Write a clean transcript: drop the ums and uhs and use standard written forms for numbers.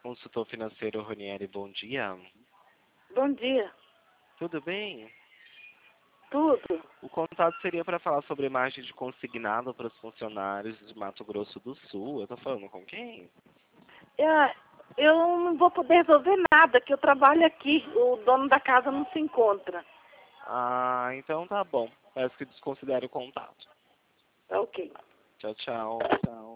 consultor financeiro Ronieri, bom dia. Bom dia. Tudo bem? Tudo. O contato seria para falar sobre margem de consignado para os funcionários de Mato Grosso do Sul. Eu estou falando com quem? Eu não vou poder resolver nada, que eu trabalho aqui. O dono da casa não se encontra. Ah, então tá bom. Peço que desconsidere o contato. Tá ok. Tchau, tchau. Tchau.